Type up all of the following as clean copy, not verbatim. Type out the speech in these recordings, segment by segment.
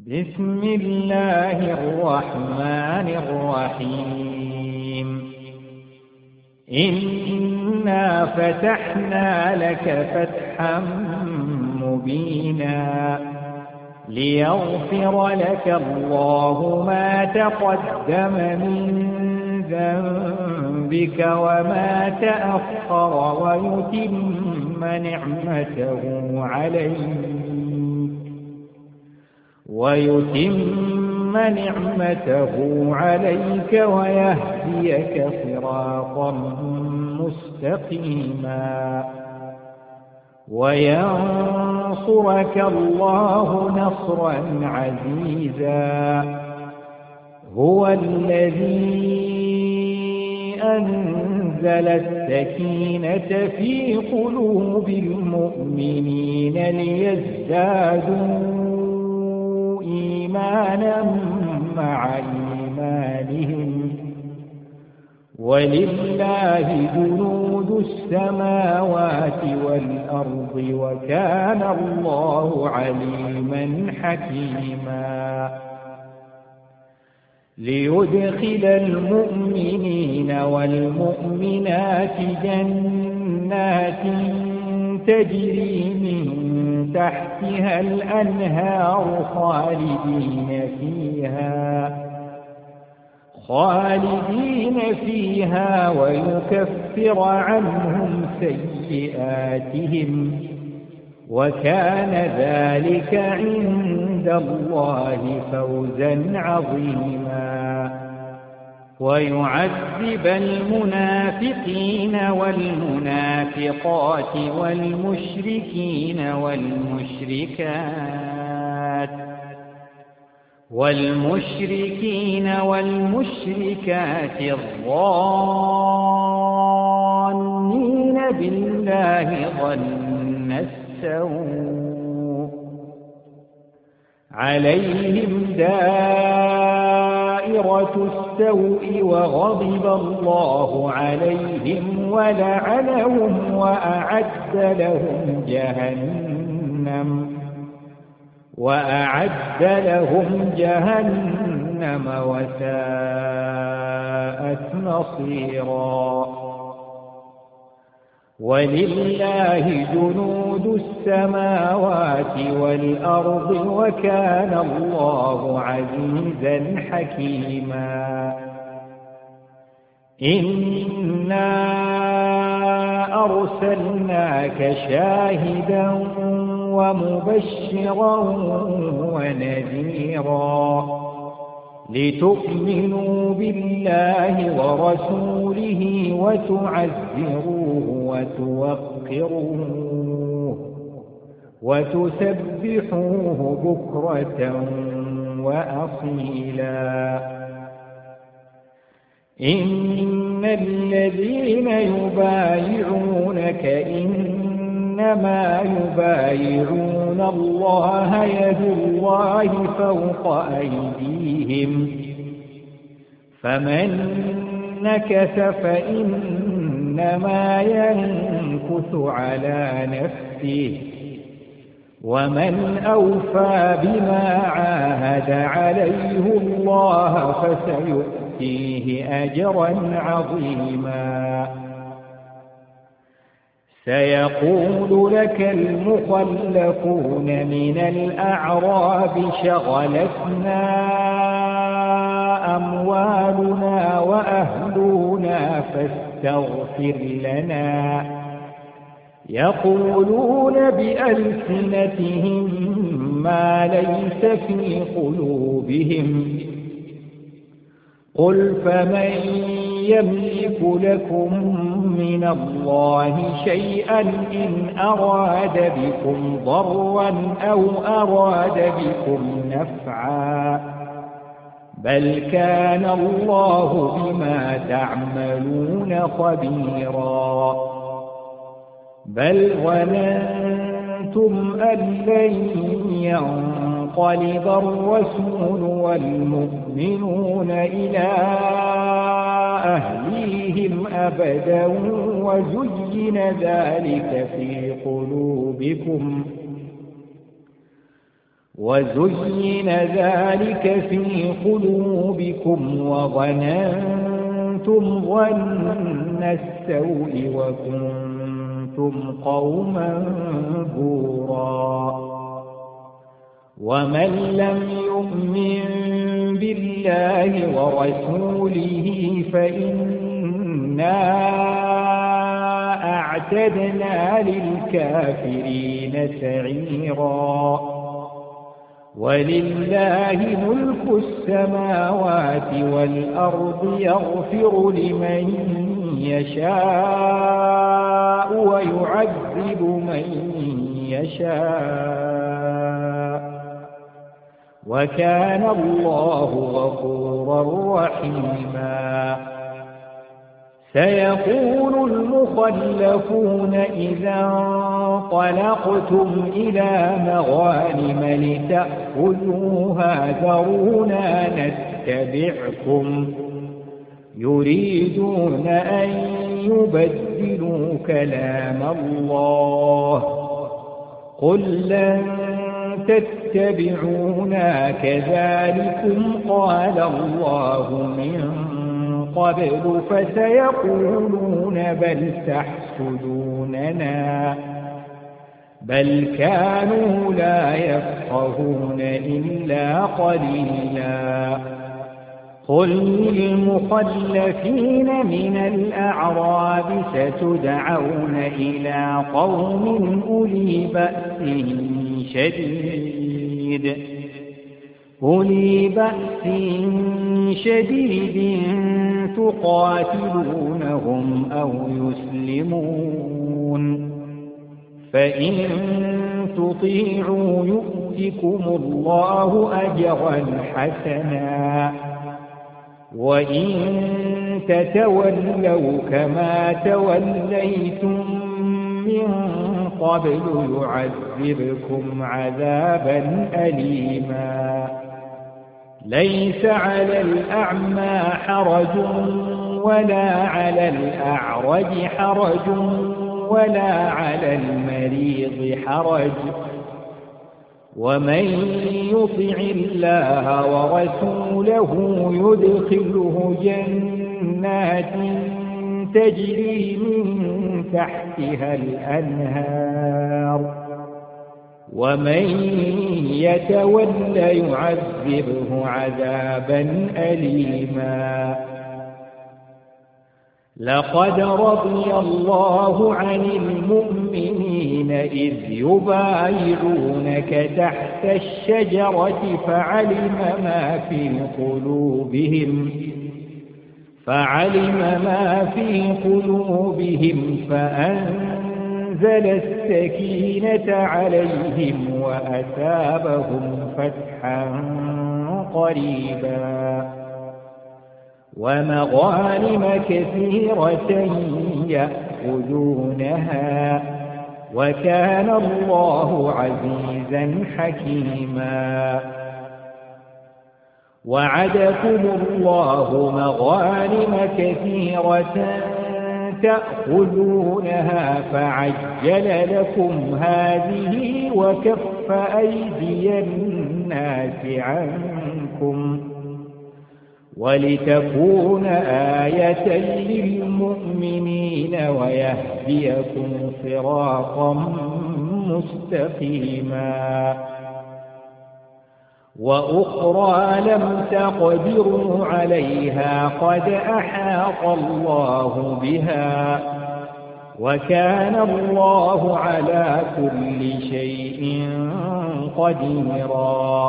بسم الله الرحمن الرحيم إنا فتحنا لك فتحا مبينا ليغفر لك الله ما تقدم من ذنبك وما تأخر ويتم نعمته عليك ويهديك صراطا مستقيما وينصرك الله نصرا عزيزا هو الذي أنزل السكينة في قلوب المؤمنين ليزدادوا إيمانا مع إيمانهم ولله جنود السماوات والأرض وكان الله عليما حكيما ليدخل المؤمنين والمؤمنات جنات تجري من تحتها الأنهار خالدين فيها ويكفر عنهم سيئاتهم وكان ذلك عند الله فوزا عظيما ويعذب المنافقين والمنافقات والمشركين والمشركات الظانين بالله ظن السوء عليهم دائرة السوء وغضب الله عليهم ولعنهم وأعد لهم جهنم وساءت مصيرا ولله جنود السماوات والأرض وكان الله عزيزا حكيما إنا أرسلناك شاهدا ومبشرا ونذيرا لتؤمنوا بالله ورسوله وتعزروه وتوقروه وتسبحوه بكرة وأصيلا إن الذين يبايعونك إنما يبايعون الله يد الله فوق أيديهم فمن نكث فإنما ينكث على نفسه ومن أوفى بما عاهد عليه الله فسيؤتيه أجرا عظيما سيقول لك المخلفون من الأعراب شغلتنا أموالنا وأهلنا فاستغفر لنا يقولون بألسنتهم ما ليس في قلوبهم قل فمن يملك لكم من الله شيئا إن أراد بكم ضرا أو أراد بكم نفعا بل كان الله بما تعملون خبيرا بل ظننتم أن لن ينقلب الرسول والمؤمنون إلى أهليهم أبدا وزين ذلك في قلوبكم وزين ذلك في قلوبكم وظننتم ظن السوء وكنتم قوما بورا ومن لم يؤمن بالله ورسوله فإنا أعتدنا للكافرين سعيرا ولله ملك السماوات والأرض يغفر لمن يشاء ويعذب من يشاء وكان الله غفورا رحيما سيقول المخلفون إذا انطلقتم إلى مغانم لتأخذوها ذرونا نتبعكم يريدون أن يبدلوا كلام الله قل لن تتبعونا كذلكم قال الله من قبل فسيقولون بل تحسدوننا بل كانوا لا يفقهون إلا قليلا قل للمخلفين من الأعراب ستدعون إلى قوم أولي بأس شديد تقاتلونهم أو يسلمون فإن تطيعوا يؤتكم الله أجرا حسنا وإن تتولوا كما توليتم من قبل يعذبكم عذابا أليما ليس على الأعمى حرج ولا على الأعرج حرج ولا على المريض حرج ومن يطع الله ورسوله يدخله جنات تجري من تحتها الأنهار ومن يتول يعذبه عذابا أليما لقد رضي الله عن المؤمنين إذ يبايعونك تحت الشجرة فعلم ما في قلوبهم فأنزل السكينة عليهم وأثابهم فتحا قريبا ومغانم كثيرة يأخذونها وكان الله عزيزا حكيما وعدكم الله مغانم كثيرة تأخذونها فعجل لكم هذه وكف أيدي الناس عنكم ولتكون آية للمؤمنين ويهديكم صراطا مستقيما وأخرى لم تقدروا عليها قد أحاط الله بها وكان الله على كل شيء قديرا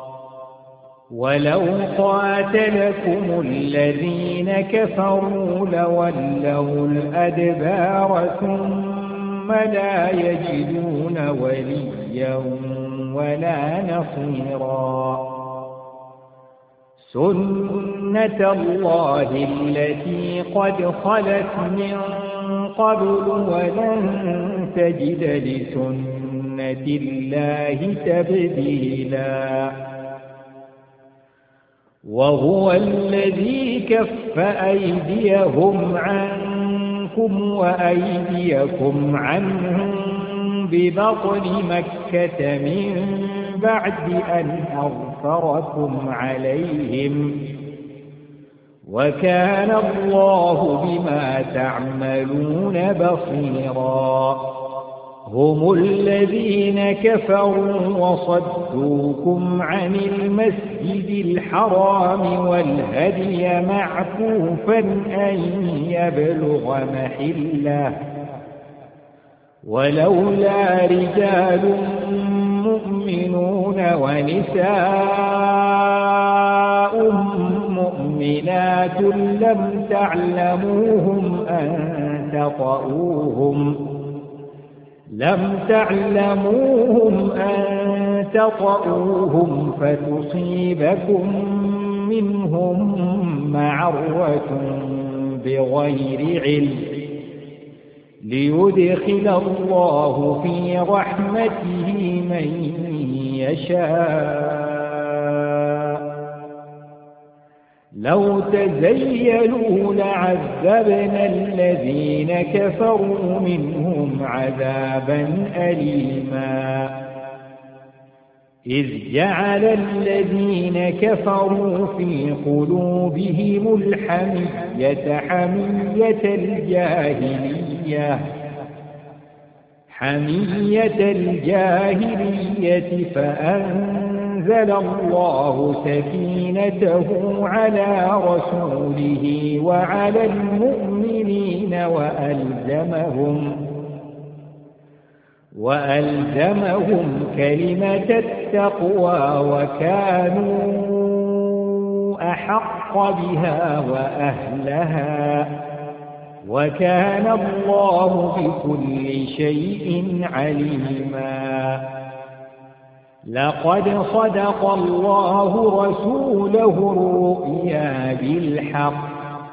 ولو قاتلكم الذين كفروا لولوا الأدبار ثم لا يجدون وليا ولا نصيرا سنة الله التي قد خلت من قبل ولن تجد لسنة الله تبديلا وهو الذي كف أيديهم عنكم وأيديكم عنهم ببطن مكة من بعد أن أغفركم عليهم وكان الله بما تعملون بصيرا هم الذين كفروا وصدوكم عن المسجد الحرام والهدي معكوفا أن يبلغ محله ولولا رجال مؤمنون ونساء مؤمنات لم تعلموهم أن تطؤوهم فتصيبكم منهم معرة بغير علم ليدخل الله في رحمته من يشاء لو تزيلوا لعذبنا الذين كفروا منهم عذابا أليما إذ جعل الذين كفروا في قلوبهم الحمية حمية الجاهلية فأنزل الله سكينته على رسوله وعلى المؤمنين وألزمهم كلمة التقوى وكانوا أحق بها وأهلها وكان الله بكل شيء عليما لقد صدق الله رسوله الرؤيا بالحق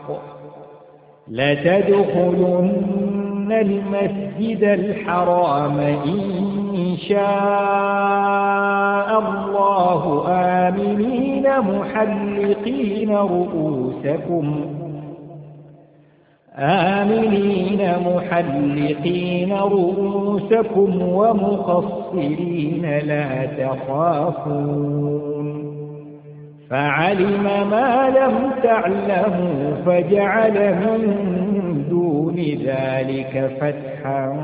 لتدخلن المسجد الحرام إن شاء الله آمنين محلقين رؤوسكم ومقصرين لا تخافون فعلم ما لم تعلموا فجعل من دون ذلك فتحا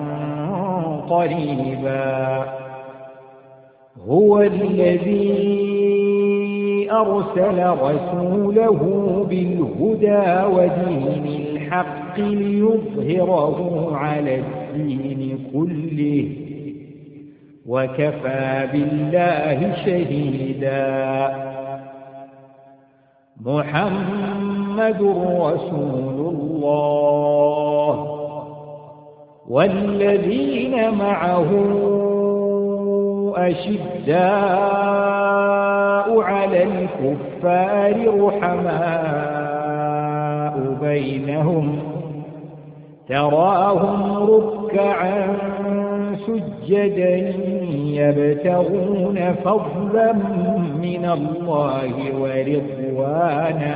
قريبا هو الذي أرسل رسوله بالهدى ودين الحق ليظهره على الدين كله وكفى بالله شهيدا محمد رسول الله والذين معه أشداء على الكفار رحماء بينهم تراهم ركعا سجدا يبتغون فضلا من الله ورضوانا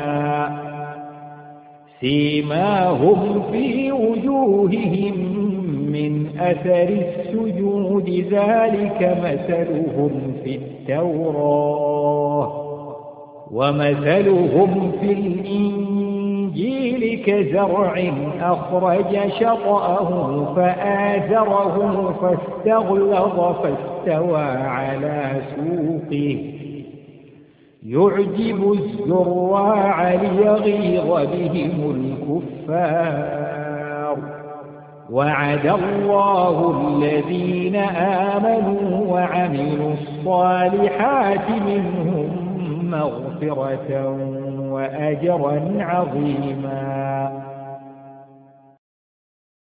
سيماهم في وجوههم من أثر السجود ذلك مثلهم في التوراة ومثلهم في الإنجيل كزرع أخرج شطأه فآزره فاستغلظ فاستوى على سوقه يعجب الزراع ليغيظ بهم الكفار وعد الله الذين آمنوا وعملوا الصالحات منهم مغفرة وأجرا عظيما